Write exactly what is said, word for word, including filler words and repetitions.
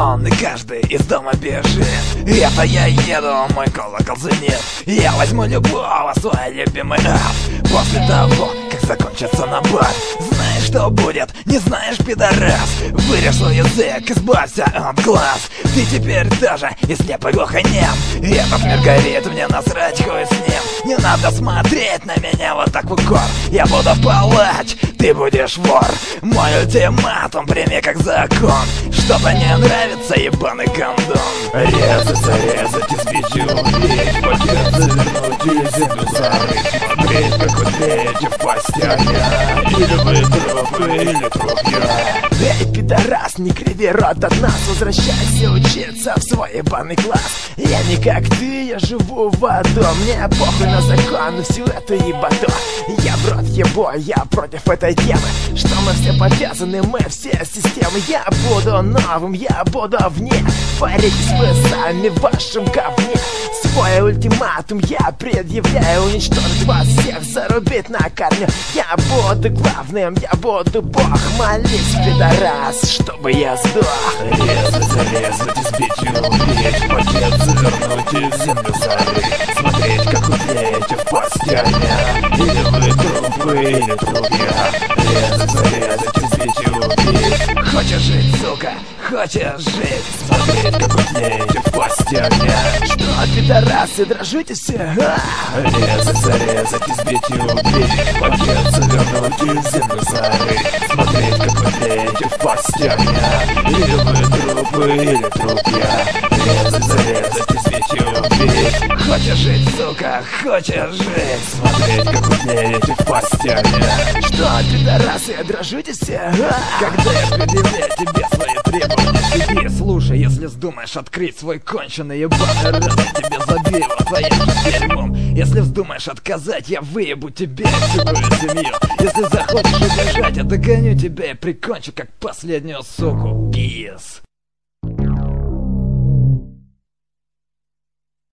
сон, и каждый из дома бежит. Это я еду, мой колокол звенит. Я возьму любого, свой любимый ап. После того, как закончится набор. Знаешь, что будет, не знаешь, пидорас. Вырежь свой язык, избавься от глаз. Ты теперь тоже и слеп, и глухонем. Этот мир горит, мне насрать, хуй с ним. Не надо смотреть на меня вот так в укор. Я буду палач, ты будешь вор. Мой ультиматум прими как закон. Что-то не нравится, ебаный кондом. Резаться, резать, избить и убить. Пакет завернуть и землю зарыть. Смотреть, как вы тлеете в постели. Или вы трупы, или труп я. Эй, пидорас, не криви рот от нас. Возвращайся учиться в свой ебаный класс. Я не как ты, я живу в аду. Мне похуй на закон и всю эту ебаду. Я в рот ебу, я против этой темы. Что мы все повязаны, мы все системы. Я буду новым, я буду вне. Боритесь вы сами в вашем говне. Свой ультиматум я предъявляю. Уничтожить вас всех, зарубить на корню. Я буду главным, я буду бог. Молись, пидорас, чтобы я сдох. Резать, зарезать, избить и убить. Пакет завернуть и в землю зарыть. Смотреть, как вы тлеете в постели. Или вы трупы, или труп я. Резать, зарезать, избить и убить. Хочешь жить, сука, хочешь жить. Смотреть, как вы тлеете в постели. Что, пидорасы, дрожите все? А? Резать, зарезать, избить и убить. Пакет завернуть и в землю зарыть. Смотреть, как вы тлеете в постели. Или вы трупы, или труп я. Резать, зарезать, избить и убить. Хочешь жить, сука, хочешь жить. Смотреть, как вы тлеете в постели. Что, пидорасы, дрожите все? А? Когда я предъявляю тебе свои требования, сиди, слушай. Если вздумаешь открыть свой конченый ебаный рот, я тебе забью его твоим же дерьмом. Если вздумаешь отказать, я выебу тебе всю твою семью. Если захочешь убежать, я догоню тебя и прикончу, как последнюю суку. Пис.